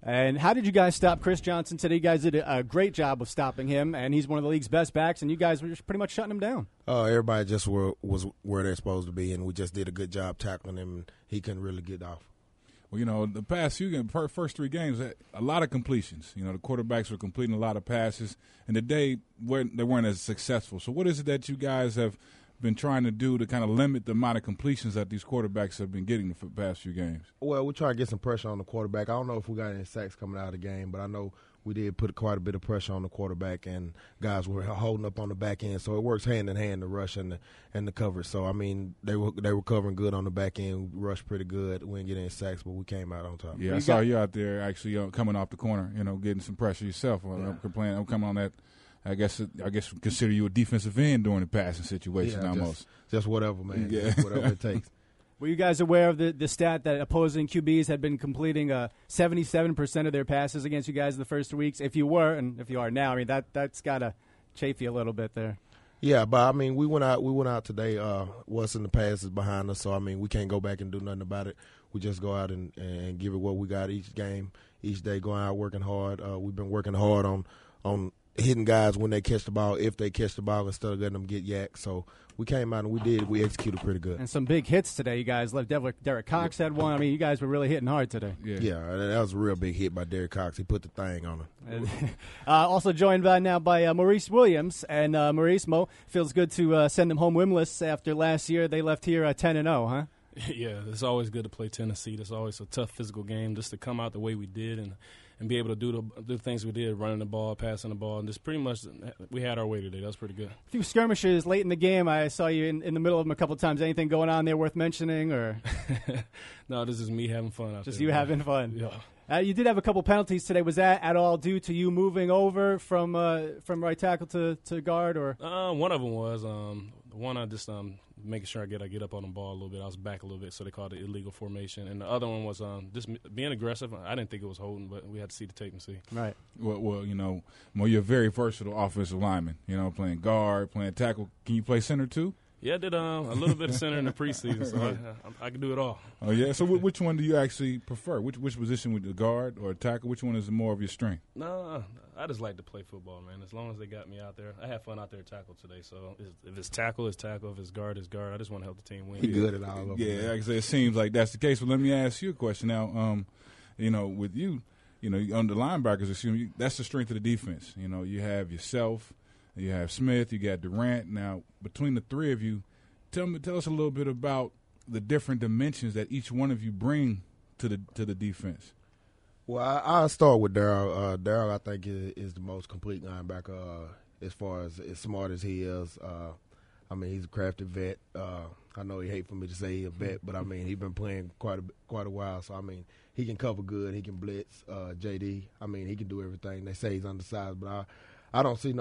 B: And how did you guys stop Chris Johnson today? You guys did a great job of stopping him, and he's one of the league's best backs, and you guys were just pretty much shutting him down.
M: Everybody just was where they're supposed to be, and we just did a good job tackling him, and he couldn't really get off.
C: Well, the past few games, first 3 games, a lot of completions. The quarterbacks were completing a lot of passes, and today they weren't as successful. So what is it that you guys have been trying to do to kind of limit the amount of completions that these quarterbacks have been getting for the past few games?
M: Well, we're trying to get some pressure on the quarterback. I don't know if we got any sacks coming out of the game, but I know we did put quite a bit of pressure on the quarterback, and guys were holding up on the back end. So it works hand in hand, the rush and the coverage. So, I mean, they were covering good on the back end, rushed pretty good. We didn't get any sacks, but we came out on top.
C: Yeah, I saw you out there actually coming off the corner, getting some pressure yourself. I'm coming on that. I guess consider you a defensive end during the passing situation almost.
M: Just whatever, man.
C: Yeah.
M: Just whatever it takes.
B: Were you guys aware of the stat that opposing QBs had been completing 77% of their passes against you guys in the first 3 weeks? If you were, and if you are now, I mean that's got to chafe you a little bit there.
M: Yeah, but I mean we went out today. What's in the past is behind us, so I mean we can't go back and do nothing about it. We just go out and give it what we got each game, each day. Going out working hard. We've been working hard on hitting guys when they catch the ball, if they catch the ball, instead of letting them get yacked. So we came out and we executed pretty good.
B: And some big hits today. You guys left. Derek Cox had one. I mean, you guys were really hitting hard today.
M: Yeah, that was a real big hit by Derek Cox. He put the thing on him.
B: Also joined by Maurice Williams. And Maurice, Mo, feels good to send them home winless after last year. They left here 10-0, huh?
N: Yeah, it's always good to play Tennessee. It's always a tough physical game. Just to come out the way we did and be able to do the things we did, running the ball, passing the ball, and just pretty much we had our way today. That was pretty good.
B: A few skirmishes late in the game. I saw you in the middle of them a couple of times. Anything going on there worth mentioning? Or
N: No, this is me having fun out
B: just
N: there.
B: You having fun.
N: Yeah.
B: You did have a couple penalties today. Was that at all due to you moving over from right tackle to guard? Or
N: one of them was one I just making sure I get up on the ball a little bit. I was back a little bit, so they called it illegal formation. And the other one was just being aggressive. I didn't think it was holding, but we had to see the tape and see.
B: Right.
C: Well, you're a very versatile offensive lineman. Playing guard, playing tackle. Can you play center too?
N: Yeah, I did a little bit of center in the preseason, so I can do it all.
C: Oh, yeah? So which one do you actually prefer? Which position, with the guard or tackle? Which one is more of your strength?
N: No, I just like to play football, man. As long as they got me out there. I had fun out there at tackle today, so if it's tackle, it's tackle. If it's guard, it's guard. I just want to help the team win.
M: He's good at all of them.
C: Yeah, like I said, it seems like that's the case. But let me ask you a question now. With you, on the linebackers, that's the strength of the defense. You have yourself. You have Smith, you got Durant. Now, between the three of you, tell us a little bit about the different dimensions that each one of you bring to the defense.
M: Well, I'll start with Darryl. Darryl, I think, is the most complete linebacker as far as smart as he is. He's a crafty vet. I know he hates for me to say he's a vet, but, he's been playing quite a while. So, he can cover good. He can blitz. JD, he can do everything. They say he's undersized, but I don't see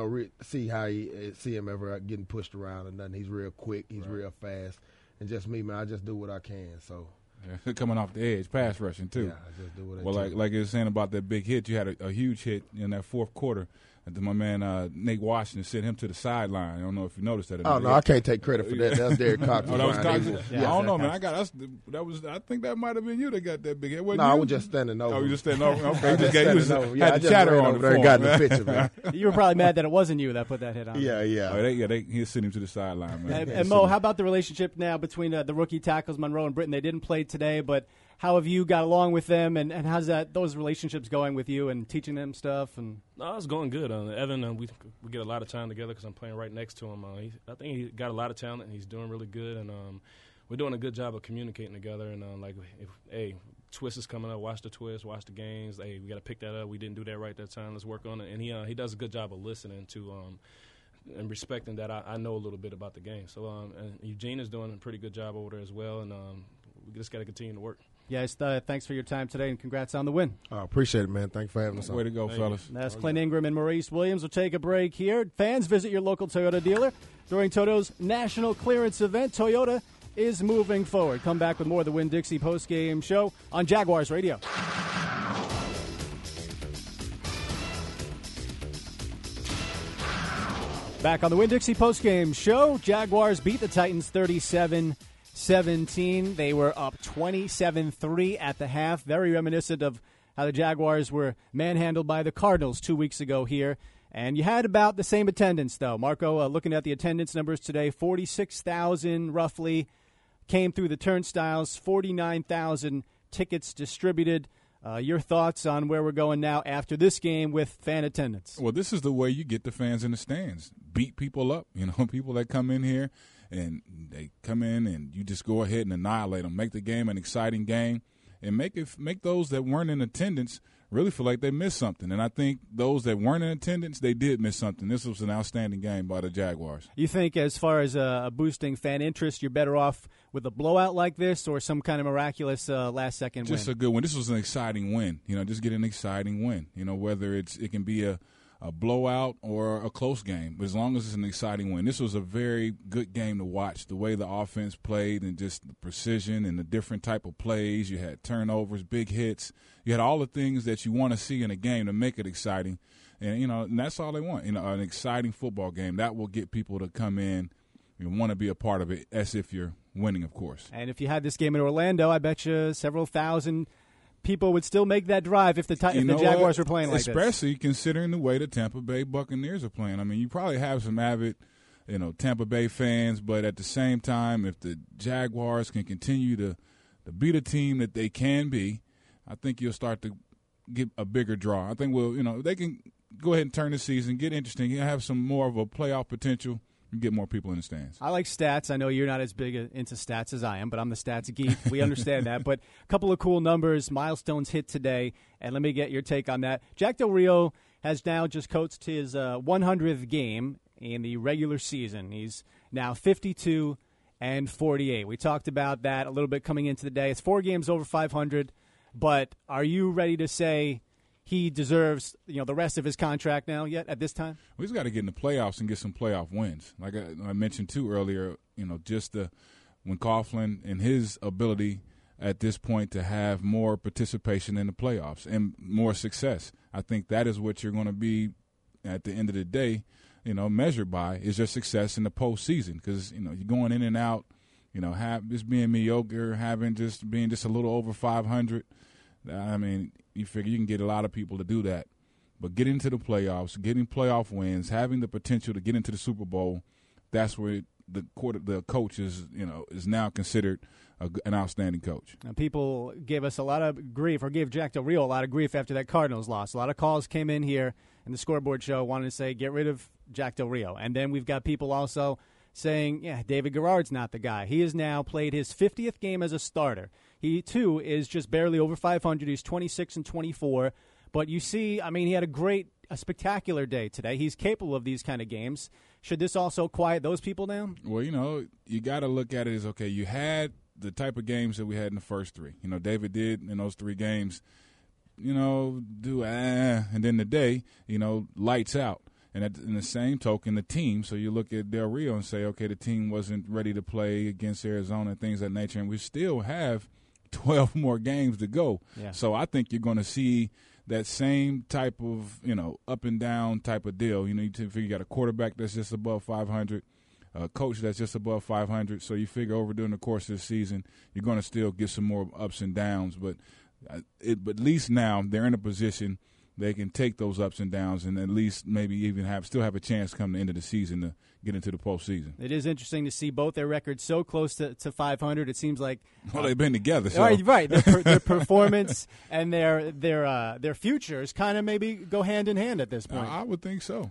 M: see him ever getting pushed around or nothing. He's real quick. He's real fast. And just me, man, I just do what I can. So
C: coming off the edge, pass rushing too.
M: Yeah, I just do what I can.
C: Like you were saying about that big hit, you had a huge hit in that fourth quarter. And my man Nate Washington sent him to the sideline. I don't know if you noticed that.
M: Oh no, I can't take credit for that. That's Derek Cox.
C: Oh, that was Cox. I don't know, man. I think that might have been you that got that big hit.
M: No, I was just standing over.
C: Oh, you just standing over. Okay,
M: had
C: the chatter on
M: there and got the picture, man.
B: You were probably mad that it wasn't you that put that hit on.
M: Yeah.
C: He sent him to the sideline, man.
B: And Mo, how about the relationship now between the rookie tackles Monroe and Britton? They didn't play today, but how have you got along with them, and how's those relationships going with you and teaching them stuff? And
N: no, it's going good. Evan, we get a lot of time together because I'm playing right next to him. I think he got a lot of talent, and he's doing really good. And we're doing a good job of communicating together. And twist is coming up, watch the twist, watch the games. Hey, we got to pick that up. We didn't do that right that time. Let's work on it. And he does a good job of listening to and respecting that I know a little bit about the game. So and Eugene is doing a pretty good job over there as well. And we just got to continue to work.
B: Yes, thanks for your time today, and congrats on the win.
M: I appreciate it, man. Thanks for having us on.
C: Way to go, fellas.
B: That's Clint Ingram and Maurice Williams. We'll take a break here. Fans, visit your local Toyota dealer. During Toyota's national clearance event, Toyota is moving forward. Come back with more of the Winn-Dixie postgame show on Jaguars Radio. Back on the Winn-Dixie postgame show, Jaguars beat the Titans 37-17. They were up 27-3 at the half. Very reminiscent of how the Jaguars were manhandled by the Cardinals 2 weeks ago here. And you had about the same attendance, though. Marco, looking at the attendance numbers today, 46,000 roughly came through the turnstiles, 49,000 tickets distributed. Your thoughts on where we're going now after this game with fan attendance?
C: Well, this is the way you get the fans in the stands. Beat people up. People that come in here and they come in and you just go ahead and annihilate them. Make the game an exciting game and make those that weren't in attendance really feel like they missed something. And I think those that weren't in attendance, they did miss something. This was an outstanding game by the Jaguars.
B: You think as far as boosting fan interest, you're better off with a blowout like this or some kind of miraculous last-second win?
C: Just a good one. This was an exciting win. Just get an exciting win. Whether it can be a blowout or a close game, but as long as it's an exciting win. This was a very good game to watch, the way the offense played and just the precision and the different type of plays. You had turnovers, big hits. You had all the things that you want to see in a game to make it exciting. And, and that's all they want, an exciting football game. That will get people to come in and want to be a part of it, as if you're winning, of course.
B: And if you had this game in Orlando, I bet you several thousand people would still make that drive if the Jaguars were playing like this.
C: Especially considering the way the Tampa Bay Buccaneers are playing. I mean, you probably have some avid, Tampa Bay fans, but at the same time, if the Jaguars can continue to be the team that they can be, I think you'll start to get a bigger draw. I think they can go ahead and turn the season, get interesting, have some more of a playoff potential, and get more people in the stands.
B: I like stats. I know you're not as big into stats as I am, but I'm the stats geek. We understand that. But a couple of cool numbers, milestones hit today, and let me get your take on that. Jack Del Rio has now just coached his 100th game in the regular season. He's now 52-48. We talked about that a little bit coming into the day. It's 4 games over 500, but are you ready to say he deserves, the rest of his contract now yet at this time?
C: Well, he's got to get in the playoffs and get some playoff wins. Like I mentioned, too, earlier, just when Coughlin and his ability at this point to have more participation in the playoffs and more success. I think that is what you're going to be at the end of the day, measured by is your success in the postseason because, you're going in and out, just being mediocre, being just a little over 500. I mean, you figure you can get a lot of people to do that. But getting into the playoffs, getting playoff wins, having the potential to get into the Super Bowl, that's where the coach is now considered an outstanding coach.
B: Now, people gave us a lot of grief, or gave Jack Del Rio a lot of grief after that Cardinals loss. A lot of calls came in here in the Scoreboard Show wanting to say, get rid of Jack Del Rio. And then we've got people also saying, David Garrard's not the guy. He has now played his 50th game as a starter. He, too, is just barely over 500. He's 26-24. But you see, he had a spectacular day today. He's capable of these kind of games. Should this also quiet those people down?
C: Well, you got to look at it as, okay, you had the type of games that we had in the first 3. David did in those 3 games, and then the day, lights out. And in the same token, the team, so you look at Del Rio and say, okay, the team wasn't ready to play against Arizona and things of that nature, and we still have 12 more games to go. Yeah. So I think you're going to see that same type of, up and down type of deal. You figure you got a quarterback that's just above 500, a coach that's just above 500. So you figure over during the course of the season, you're going to still get some more ups and downs. But at least now they're in a position they can take those ups and downs and at least maybe even still have a chance come the end of the season to get into the postseason.
B: It is interesting to see both their records so close to 500. It seems like
C: they've been together. So.
B: Right. Their performance and their futures kind of maybe go hand in hand at this point.
C: I would think so.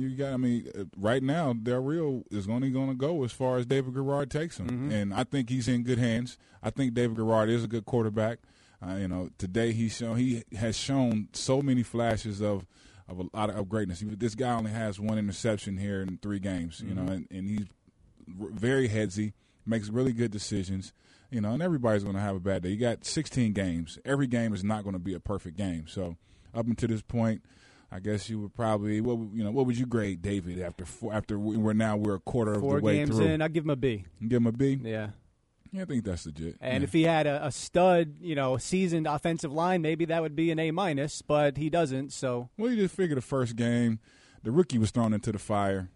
C: Right now Del Rio is only going to go as far as David Garrard takes him, and I think he's in good hands. I think David Garrard is a good quarterback. Today he has shown so many flashes of a lot of greatness. This guy only has 1 interception here in 3 games, and he's very headsy, makes really good decisions, and everybody's going to have a bad day. You got 16 games. Every game is not going to be a perfect game. So up until this point, I guess you would probably what would you grade David after we're a quarter of the way through? 4 games
B: in, I'd give him a B.
C: You give him a B?
B: Yeah.
C: Yeah, I think that's legit.
B: And if he had a stud, seasoned offensive line, maybe that would be an A-, but he doesn't. So
C: you just figure the first game, the rookie was thrown into the fire.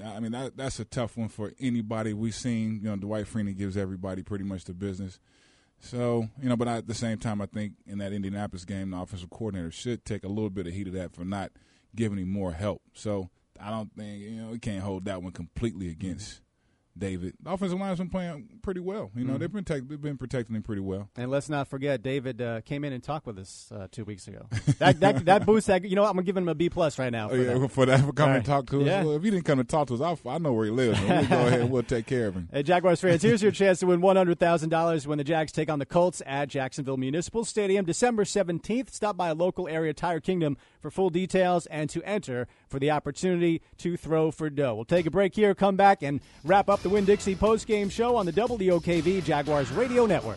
C: That's a tough one for anybody. We've seen, Dwight Freeney gives everybody pretty much the business. So, but at the same time, I think in that Indianapolis game, the offensive coordinator should take a little bit of heat of that for not giving him more help. So I don't think, we can't hold that one completely against David. The offensive line's been playing pretty well. They've been protecting him pretty well.
B: And let's not forget, David came in and talked with us 2 weeks ago. That boost, I'm going to give him a B+ right now.
C: For coming and talk to us. Yeah. Well, if he didn't come and talk to us, I know where he lives. We'll go ahead and we'll take care of him.
B: Hey, Jaguars fans, here's your chance to win $100,000 when the Jags take on the Colts at Jacksonville Municipal Stadium December 17th. Stop by a local area Tire Kingdom for full details and to enter for the opportunity to throw for dough. We'll take a break here, come back, and wrap up the Winn-Dixie postgame show on the WOKV Jaguars Radio Network.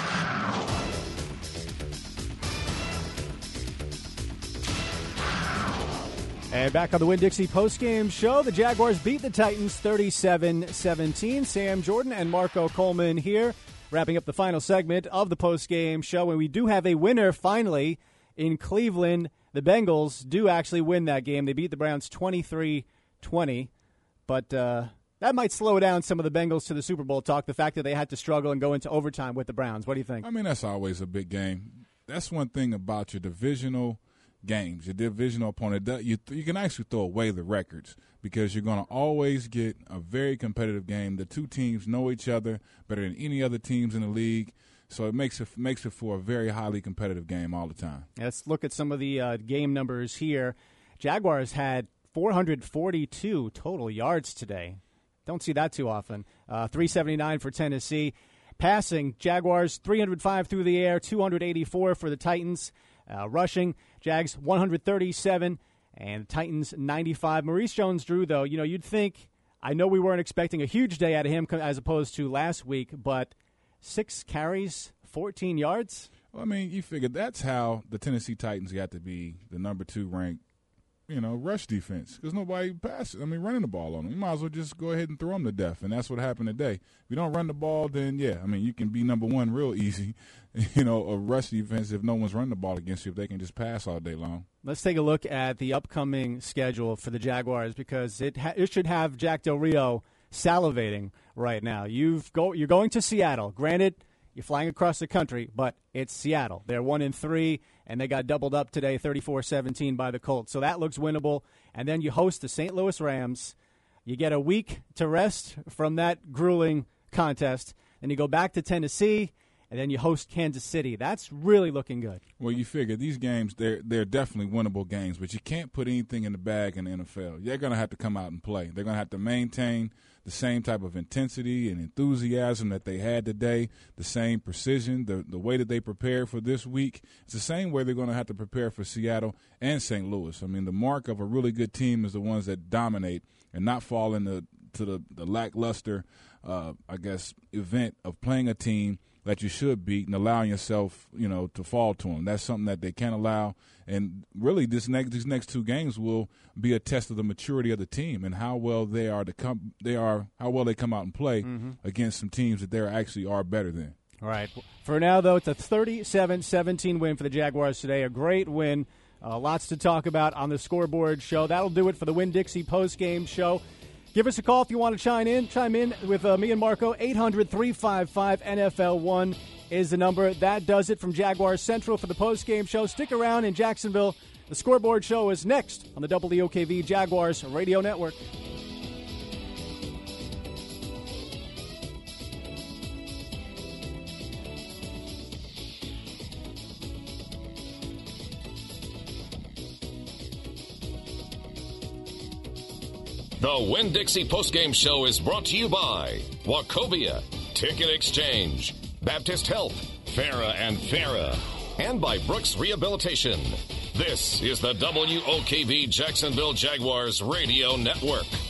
B: And back on the Winn-Dixie postgame show, the Jaguars beat the Titans 37-17. Sam Jordan and Marco Coleman here, wrapping up the final segment of the postgame show. And we do have a winner finally in Cleveland. The Bengals do actually win that game. They beat the Browns 23-20. But that might slow down some of the Bengals to the Super Bowl talk, the fact that they had to struggle and go into overtime with the Browns. What do you think?
C: I mean, that's always a big game. That's one thing about your divisional games, your divisional opponent. You can actually throw away the records because you're going to always get a very competitive game. The two teams know each other better than any other teams in the league, so it makes it for a very highly competitive game all the time.
B: Let's look at some of the game numbers here. Jaguars had 442 total yards today. Don't see that too often. 379 for Tennessee. Passing, Jaguars 305 through the air, 284 for the Titans. Rushing, Jags 137 and Titans 95. Maurice Jones-Drew, though, you'd think, I know we weren't expecting a huge day out of him as opposed to last week, but 6 carries, 14 yards?
C: Well, I mean, you figure that's how the Tennessee Titans got to be the number 2 ranked rush defense, because nobody passes. I mean, running the ball on them. You might as well just go ahead and throw them to death, and that's what happened today. If you don't run the ball, then, you can be number 1 real easy, a rush defense if no one's running the ball against you, if they can just pass all day long.
B: Let's take a look at the upcoming schedule for the Jaguars, because it should have Jack Del Rio salivating right now. You're going to Seattle. Granted, you're flying across the country, but it's Seattle. They're 1-3, and they got doubled up today, 34-17 by the Colts. So that looks winnable. And then you host the St. Louis Rams. You get a week to rest from that grueling contest. Then you go back to Tennessee, and then you host Kansas City. That's really looking good.
C: Well, you figure these games, they're definitely winnable games, but you can't put anything in the bag in the NFL. They're going to have to come out and play. They're going to have to maintain the same type of intensity and enthusiasm that they had today, the same precision, the way that they prepared for this week. It's the same way they're going to have to prepare for Seattle and St. Louis. I mean, the mark of a really good team is the ones that dominate and not fall into the lackluster, event of playing a team that you should beat and allowing yourself, to fall to them. That's something that they can't allow. And really, these next 2 games will be a test of the maturity of the team and how well they come out and play against some teams that they actually are better than.
B: All right. For now, though, it's a 37-17 win for the Jaguars today. A great win. Lots to talk about on the Scoreboard show. That'll do it for the Winn-Dixie postgame show. Give us a call if you want to chime in with me and Marco. 800-355-NFL1 is the number. That does it from Jaguars Central for the postgame show. Stick around in Jacksonville. The Scoreboard show is next on the WOKV Jaguars Radio Network.
A: The Winn-Dixie postgame show is brought to you by Wachovia, Ticket Exchange, Baptist Health, Farah and Farah, and by Brooks Rehabilitation. This is the WOKV Jacksonville Jaguars Radio Network.